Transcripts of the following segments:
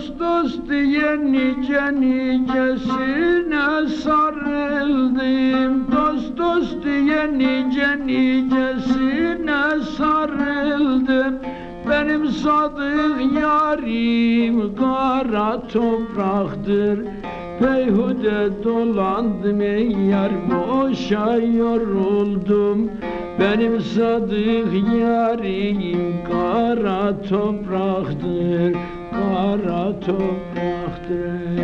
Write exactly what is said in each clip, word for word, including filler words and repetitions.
Dost dost diye nice nicesine sarıldım. Dost dost diye nice nicesine sarıldım. Benim sadık yarim kara topraktır. Beyhude dolandım ey yar, boşa yoruldum. Benim sadık yarim kara topraktır, kara topraktır.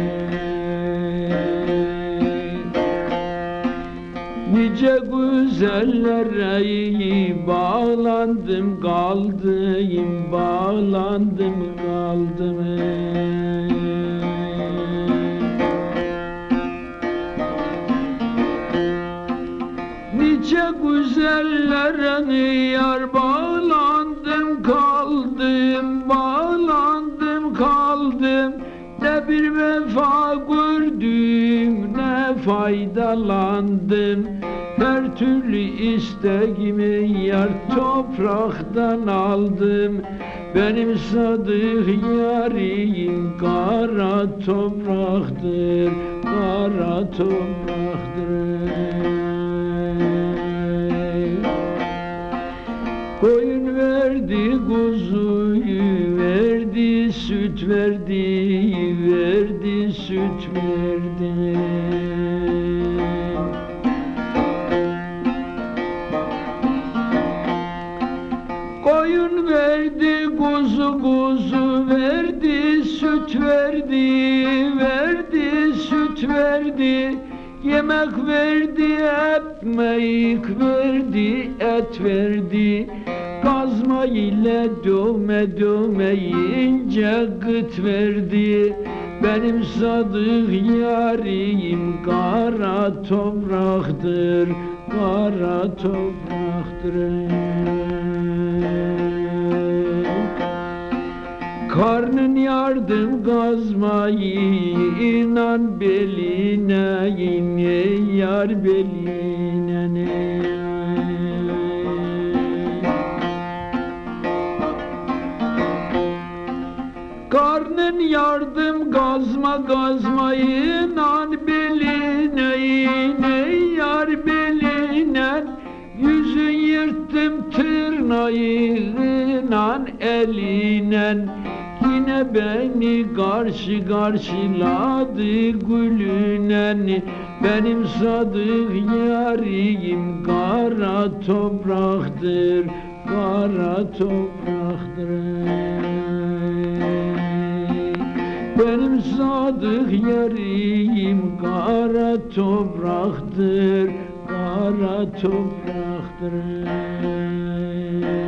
Nice güzellere bağlandım kaldım, bağlandım kaldım. Nice güzellere yar bağlandım kaldım, bağlandım kaldım. Ne bir vefa gördüm, ne faydalandım. Her türlü isteğimi yar topraktan aldım. Benim sadık yarim kara topraktır, kara topraktır. Koyun verdi, kuzuyu verdi, süt verdi, verdi, süt verdi. Koyun verdi, kuzu kuzu verdi, süt verdi, verdi, süt verdi. Yemek verdi, ekmek verdi, et verdi. Kazma ile dövme dövmeyince gıt verdi. Benim sadık yarim kara topraktır, kara topraktır. Karnın yardım gazmayı inan beline, yine yar beline ne. Karnın yardım gazma gazmayı inan beline, yine yar beline. Yüzün yırttım tırnağıyla elinen. Yine beni karşı karşıladı gülünen. Benim sadık yarim kara topraktır, kara topraktır. Benim sadık yarim kara topraktır, kara topraktır.